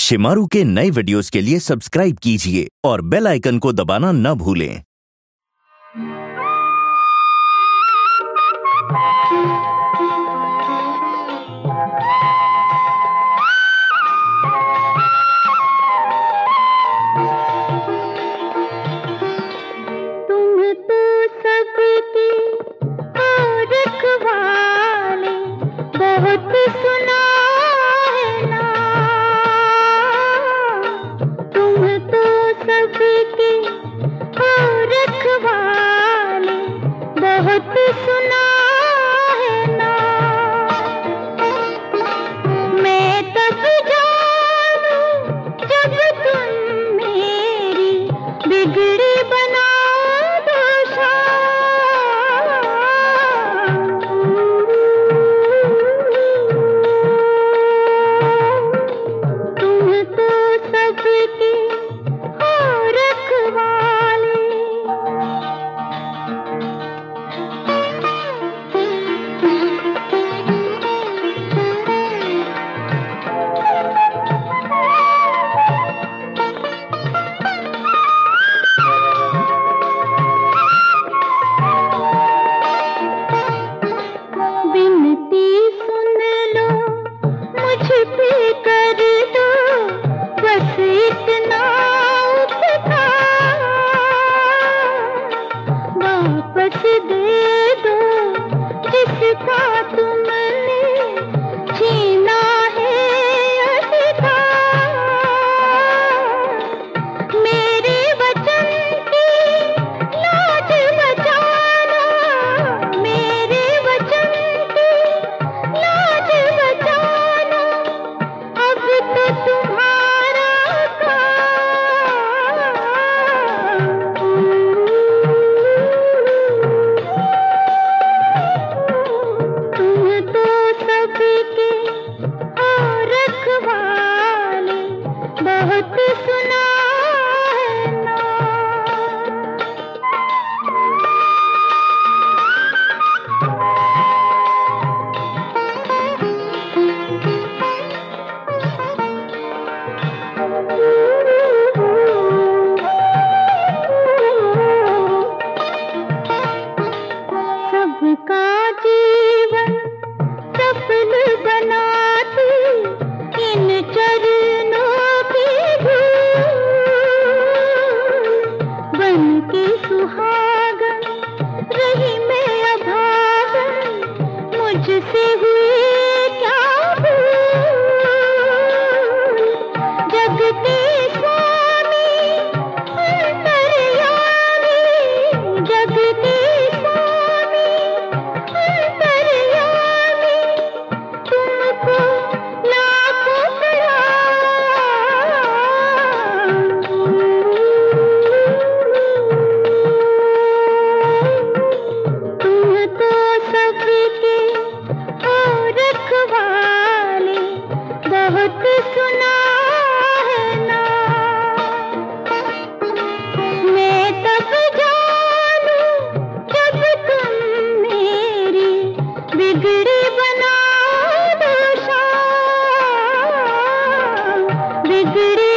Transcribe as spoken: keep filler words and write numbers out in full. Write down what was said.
शिमारू के नए वीडियोस के लिए सब्सक्राइब कीजिए और बेल आइकन को दबाना न भूलें। तुम तो सबकी और रखवाले, बहुत सुना है ना। तुम तो सबकी और रखवाले, बहुत सुना है ना। मैं तब जानूं जब तुम मेरी बिगड़ी बना दो शाम। तुम तो सबकी हो रखवाले। बिनती सुन लो, मुझ पे कर दो बस इतना उपकार। वापस दे दो जिसका तुमने छीना है अधिकार। मेरे वचन की लाज बचाना, मेरे वचन की लाज बचाना, अब तो तुम्हारा काम। तुम तो सबके हो रखवाले, बहुत सुना है ना। सबका जीवन सफल बनाती इन चरणों की धूल, बन के सुहागन रही मैं अभागन, मुझसे हुई क्या भूल। जग के स्वामी अंतर्यामी, जग के स्वामी अंतर्यामी, तुमको लाखों प्रणाम। तुम तो सबके हो रखवाले, बहुत सुना है ना। मैं तब जानूं जब तुम मेरी बिगड़ी बना दो शाम। बिगड़ी